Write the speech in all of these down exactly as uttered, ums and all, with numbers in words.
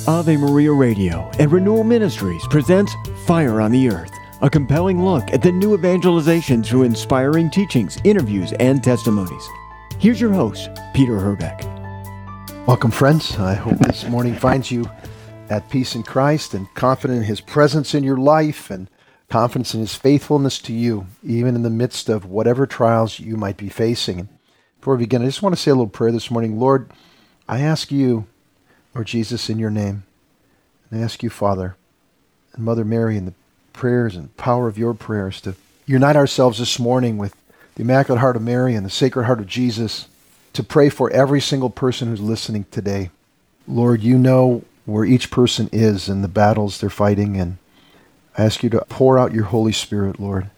Ave Maria Radio and Renewal Ministries presents Fire on the Earth, a compelling look at the new evangelization through inspiring teachings, interviews, and testimonies. Here's your host, Peter Herbeck. Welcome, friends. I hope this morning finds you at peace in Christ and confident in His presence in your life and confidence in His faithfulness to you, even in the midst of whatever trials you might be facing. Before we begin, I just want to say a little prayer this morning. Lord, I ask you, Lord Jesus, in your name, and I ask you, Father, and Mother Mary, in the prayers and power of your prayers, to unite ourselves this morning with the Immaculate Heart of Mary and the Sacred Heart of Jesus, to pray for every single person who's listening today. Lord, you know where each person is in the battles they're fighting, and I ask you to pour out your Holy Spirit, Lord,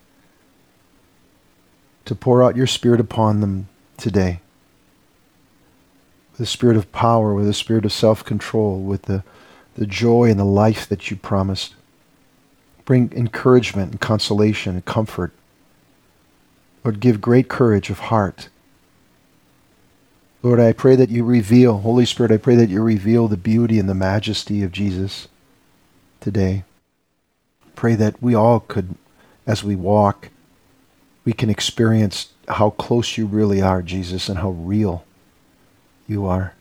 to pour out your Spirit upon them today. With a spirit of power, with a spirit of self-control, with the, the joy and the life that you promised. Bring encouragement and consolation and comfort. Lord, give great courage of heart. Lord, I pray that you reveal, Holy Spirit, I pray that you reveal the beauty and the majesty of Jesus today. Pray that we all could, as we walk, we can experience how close you really are, Jesus, and how real you are.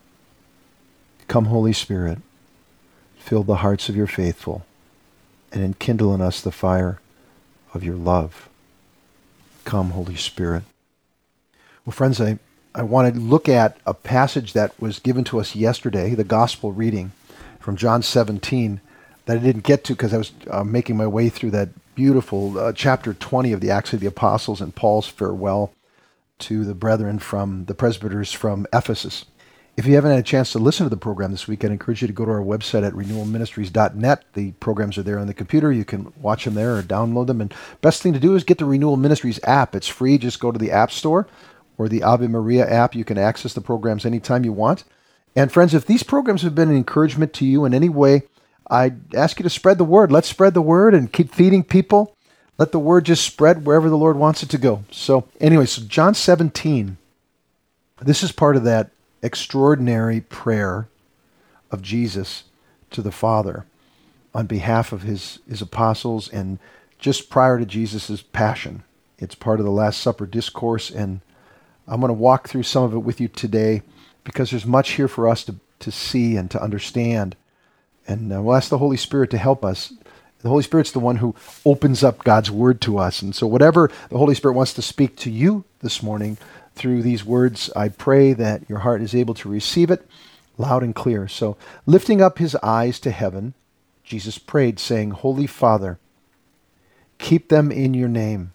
Come, Holy Spirit, fill the hearts of your faithful and enkindle in us the fire of your love. Come, Holy Spirit. Well, friends, I, I want to look at a passage that was given to us yesterday, the gospel reading from John seventeen, that I didn't get to because I was uh, making my way through that beautiful uh, chapter twenty of the Acts of the Apostles and Paul's farewell to the brethren from the presbyters from Ephesus. If you haven't had a chance to listen to the program this week, I'd encourage you to go to our website at renewal ministries dot net. The programs are there on the computer. You can watch them there or download them. And best thing to do is get the Renewal Ministries app. It's free. Just go to the App Store or the Ave Maria app. You can access the programs anytime you want. And friends, if these programs have been an encouragement to you in any way, I'd ask you to spread the word. Let's spread the word and keep feeding people. Let the word just spread wherever the Lord wants it to go. So anyway, so John seventeen, this is part of that extraordinary prayer of Jesus to the Father on behalf of his, his apostles and just prior to Jesus' passion. It's part of the Last Supper discourse, and I'm going to walk through some of it with you today because there's much here for us to, to see and to understand. And uh, we'll ask the Holy Spirit to help us. The Holy Spirit's the one who opens up God's word to us. And so whatever the Holy Spirit wants to speak to you this morning through these words, I pray that your heart is able to receive it loud and clear. So lifting up his eyes to heaven, Jesus prayed, saying, Holy Father, keep them in your name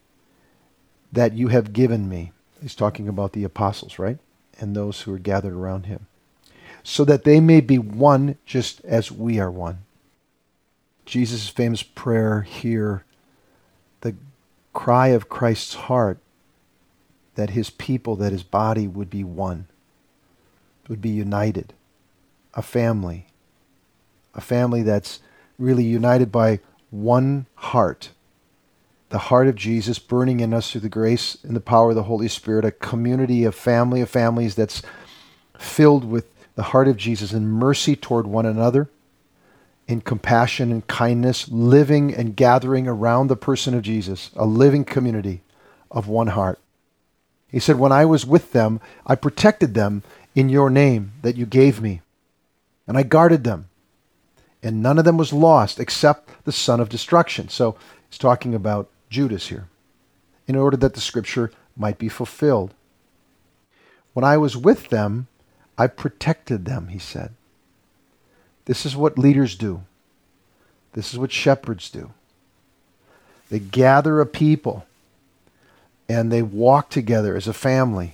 that you have given me. He's talking about the apostles, right? And those who are gathered around him. So that they may be one just as we are one. Jesus' famous prayer here, the cry of Christ's heart, that his people, that his body would be one, would be united, a family, a family that's really united by one heart, the heart of Jesus burning in us through the grace and the power of the Holy Spirit, a community of family of families that's filled with the heart of Jesus in mercy toward one another, in compassion and kindness, living and gathering around the person of Jesus, a living community of one heart. He said, when I was with them, I protected them in your name that you gave me, and I guarded them, and none of them was lost except the son of destruction. So he's talking about Judas here, in order that the scripture might be fulfilled. When I was with them, I protected them, he said. This is what leaders do. This is what shepherds do. They gather a people and they walk together as a family.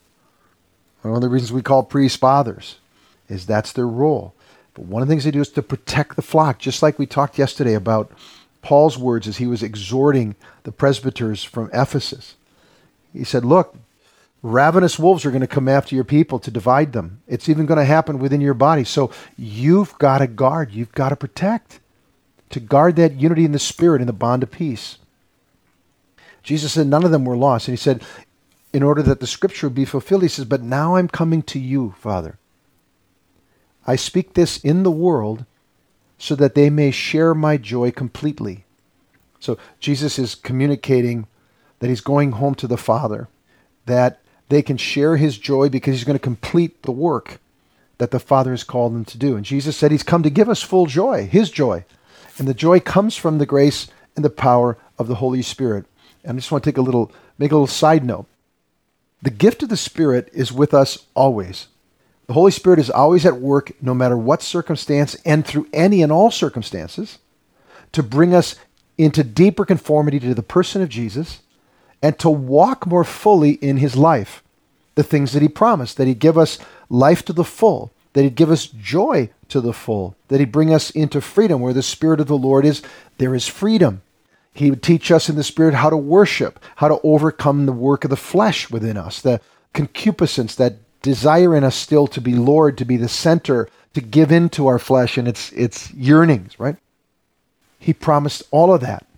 One of the reasons we call priests fathers is that's their role. But one of the things they do is to protect the flock, just like we talked yesterday about Paul's words as he was exhorting the presbyters from Ephesus. He said, look, ravenous wolves are going to come after your people to divide them. It's even going to happen within your body. So you've got to guard. You've got to protect. To guard that unity in the Spirit and the bond of peace. Jesus said none of them were lost. And he said, in order that the scripture would be fulfilled, he says, but now I'm coming to you, Father. I speak this in the world so that they may share my joy completely. So Jesus is communicating that he's going home to the Father, that they can share his joy because he's going to complete the work that the Father has called him to do. And Jesus said he's come to give us full joy, his joy. And the joy comes from the grace and the power of the Holy Spirit. And I just want to take a little, make a little side note. The gift of the Spirit is with us always. The Holy Spirit is always at work, no matter what circumstance and through any and all circumstances, to bring us into deeper conformity to the person of Jesus and to walk more fully in his life. The things that he promised, that he'd give us life to the full, that he'd give us joy to the full, that he'd bring us into freedom. Where the Spirit of the Lord is, there is freedom. He would teach us in the Spirit how to worship, how to overcome the work of the flesh within us, the concupiscence, that desire in us still to be Lord, to be the center, to give in to our flesh and its its yearnings, right? He promised all of that.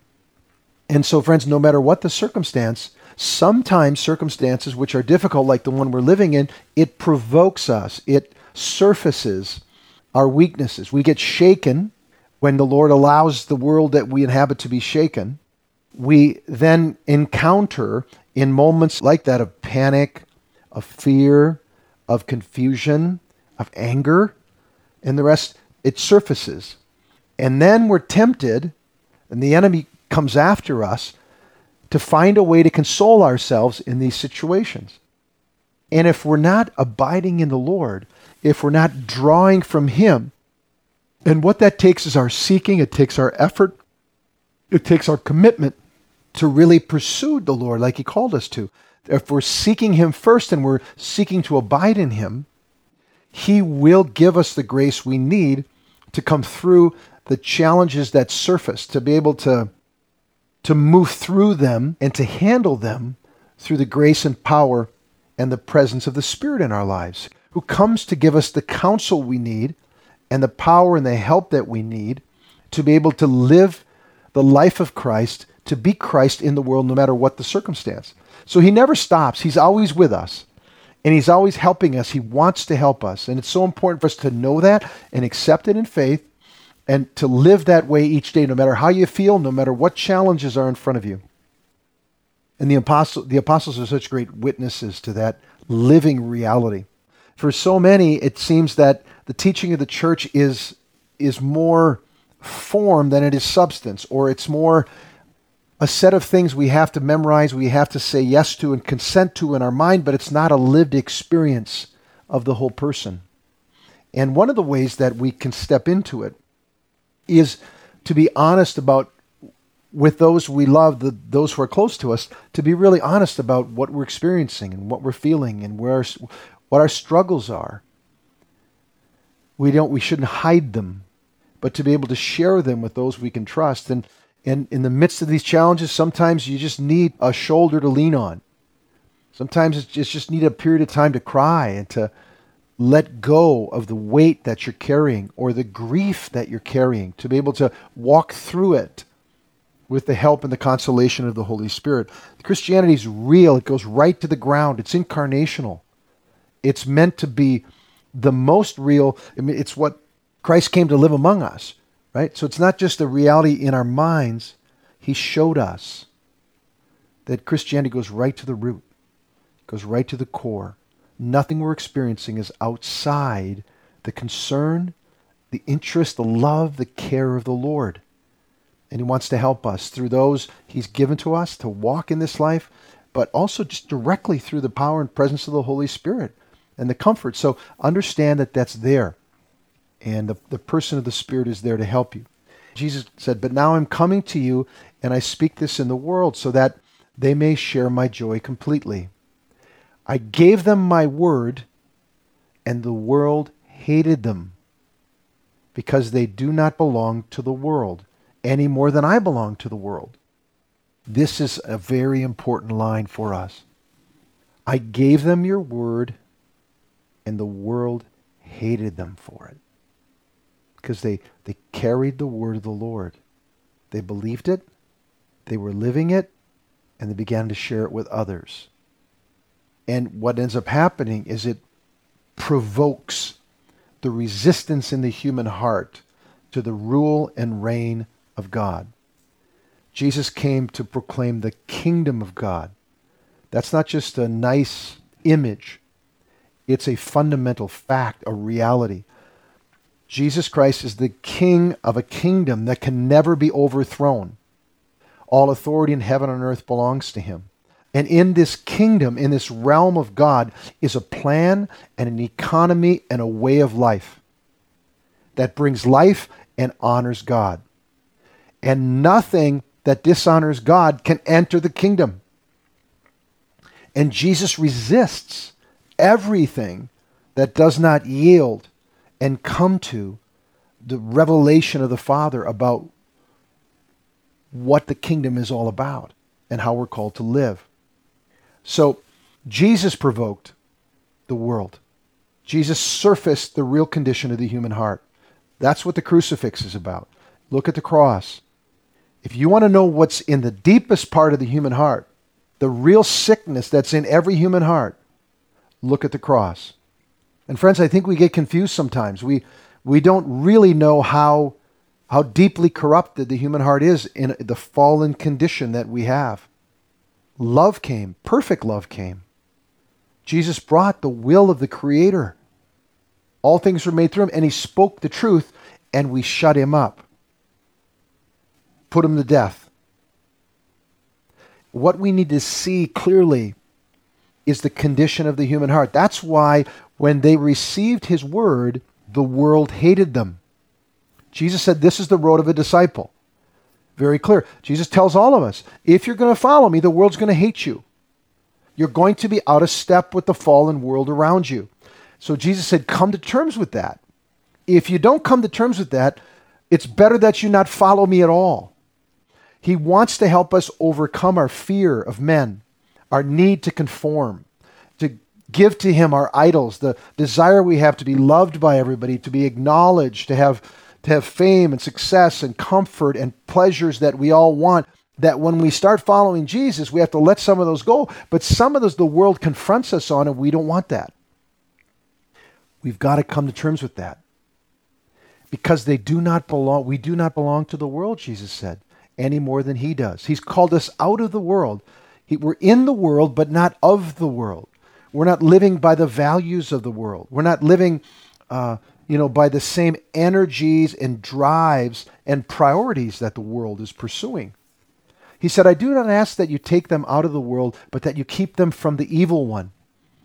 And so, friends, no matter what the circumstance, sometimes circumstances which are difficult, like the one we're living in, it provokes us. It surfaces our weaknesses. We get shaken when the Lord allows the world that we inhabit to be shaken. We then encounter, in moments like that of panic, of fear, of confusion, of anger, and the rest, it surfaces. And then we're tempted, and the enemy comes after us to find a way to console ourselves in these situations. And if we're not abiding in the Lord, if we're not drawing from him, and what that takes is our seeking, it takes our effort, it takes our commitment to really pursue the Lord like he called us to. If we're seeking him first and we're seeking to abide in him, he will give us the grace we need to come through the challenges that surface, to be able to, to move through them and to handle them through the grace and power and the presence of the Spirit in our lives, who comes to give us the counsel we need and the power and the help that we need to be able to live the life of Christ, to be Christ in the world no matter what the circumstance. So he never stops. He's always with us. And he's always helping us. He wants to help us. And it's so important for us to know that and accept it in faith and to live that way each day, no matter how you feel, no matter what challenges are in front of you. And the apostle, the apostles are such great witnesses to that living reality. For so many, it seems that the teaching of the church is, is more form than it is substance, or it's more a set of things we have to memorize, we have to say yes to and consent to in our mind, but it's not a lived experience of the whole person. And one of the ways that we can step into it is to be honest about, with those we love, the, those who are close to us, to be really honest about what we're experiencing and what we're feeling and where our, what our struggles are. We don't, we shouldn't hide them, but to be able to share them with those we can trust. And And in the midst of these challenges, sometimes you just need a shoulder to lean on. Sometimes it's just, just need a period of time to cry and to let go of the weight that you're carrying or the grief that you're carrying, to be able to walk through it with the help and the consolation of the Holy Spirit. Christianity is real. It goes right to the ground. It's incarnational. It's meant to be the most real. I mean, it's what Christ came to live among us. Right? So it's not just a reality in our minds. He showed us that Christianity goes right to the root, goes right to the core. Nothing we're experiencing is outside the concern, the interest, the love, the care of the Lord. And he wants to help us through those he's given to us to walk in this life, but also just directly through the power and presence of the Holy Spirit and the comfort. So understand that that's there. And the, the person of the Spirit is there to help you. Jesus said, "But now I'm coming to you, and I speak this in the world so that they may share my joy completely. I gave them my word, and the world hated them, because they do not belong to the world, any more than I belong to the world." This is a very important line for us. I gave them your word, and the world hated them for it. Because they, they carried the word of the Lord. They believed it, they were living it, and they began to share it with others. And what ends up happening is it provokes the resistance in the human heart to the rule and reign of God. Jesus came to proclaim the kingdom of God. That's not just a nice image. It's a fundamental fact, a reality. Jesus Christ is the king of a kingdom that can never be overthrown. All authority in heaven and earth belongs to him. And in this kingdom, in this realm of God, is a plan and an economy and a way of life that brings life and honors God. And nothing that dishonors God can enter the kingdom. And Jesus resists everything that does not yield and come to the revelation of the Father about what the kingdom is all about and how we're called to live. So Jesus provoked the world. Jesus surfaced the real condition of the human heart. That's what the crucifix is about. Look at the cross. If you want to know what's in the deepest part of the human heart, the real sickness that's in every human heart, look at the cross. And friends, I think we get confused sometimes. We we don't really know how how deeply corrupted the human heart is in the fallen condition that we have. Love came, perfect love came. Jesus brought the will of the Creator. All things were made through him, and he spoke the truth, and we shut him up. Put him to death. What we need to see clearly is the condition of the human heart. That's why when they received his word, the world hated them. Jesus said, this is the road of a disciple. Very clear. Jesus tells all of us, if you're going to follow me, the world's going to hate you. You're going to be out of step with the fallen world around you. So Jesus said, come to terms with that. If you don't come to terms with that, it's better that you not follow me at all. He wants to help us overcome our fear of men, our need to conform, to give to him our idols, the desire we have to be loved by everybody, to be acknowledged, to have to have fame and success and comfort and pleasures that we all want, that when we start following Jesus, we have to let some of those go. But some of those the world confronts us on, and we don't want that. We've got to come to terms with that. Because they do not belong, we do not belong to the world, Jesus said, any more than he does. He's called us out of the world. He, we're in the world, but not of the world. We're not living by the values of the world. We're not living uh, you know, by the same energies and drives and priorities that the world is pursuing. He said, I do not ask that you take them out of the world, but that you keep them from the evil one.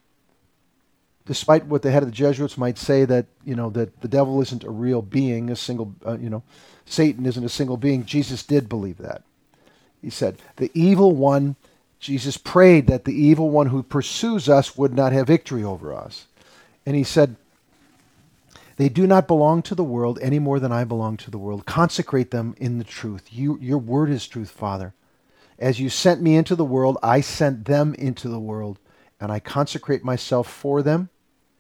Despite what the head of the Jesuits might say, that, you know, that the devil isn't a real being, a single, uh, you know, Satan isn't a single being. Jesus did believe that. He said, the evil one, Jesus prayed that the evil one who pursues us would not have victory over us. And he said, they do not belong to the world any more than I belong to the world. Consecrate them in the truth. You, your word is truth, Father. As you sent me into the world, I sent them into the world, and I consecrate myself for them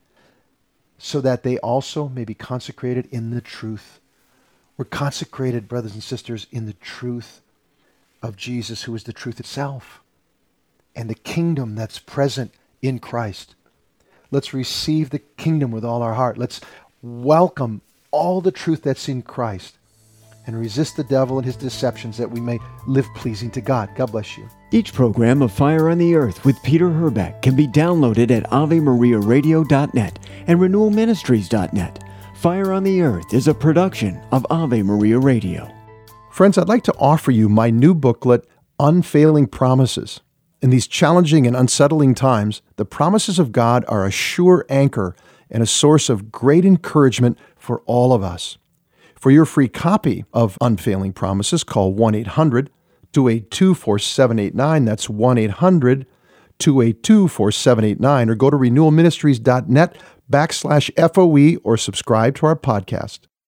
so that they also may be consecrated in the truth. We're consecrated, brothers and sisters, in the truth of Jesus, who is the truth itself, and the kingdom that's present in Christ. Let's receive the kingdom with all our heart. Let's welcome all the truth that's in Christ and resist the devil and his deceptions that we may live pleasing to God. God bless you. Each program of Fire on the Earth with Peter Herbeck can be downloaded at ave maria radio dot net and renewal ministries dot net. Fire on the Earth is a production of Ave Maria Radio. Friends, I'd like to offer you my new booklet, Unfailing Promises. In these challenging and unsettling times, the promises of God are a sure anchor and a source of great encouragement for all of us. For your free copy of Unfailing Promises, call one eight hundred two eight two four seven eight nine. That's one eight hundred two eight two four seven eight nine. Or go to renewal ministries dot net backslash F O E or subscribe to our podcast.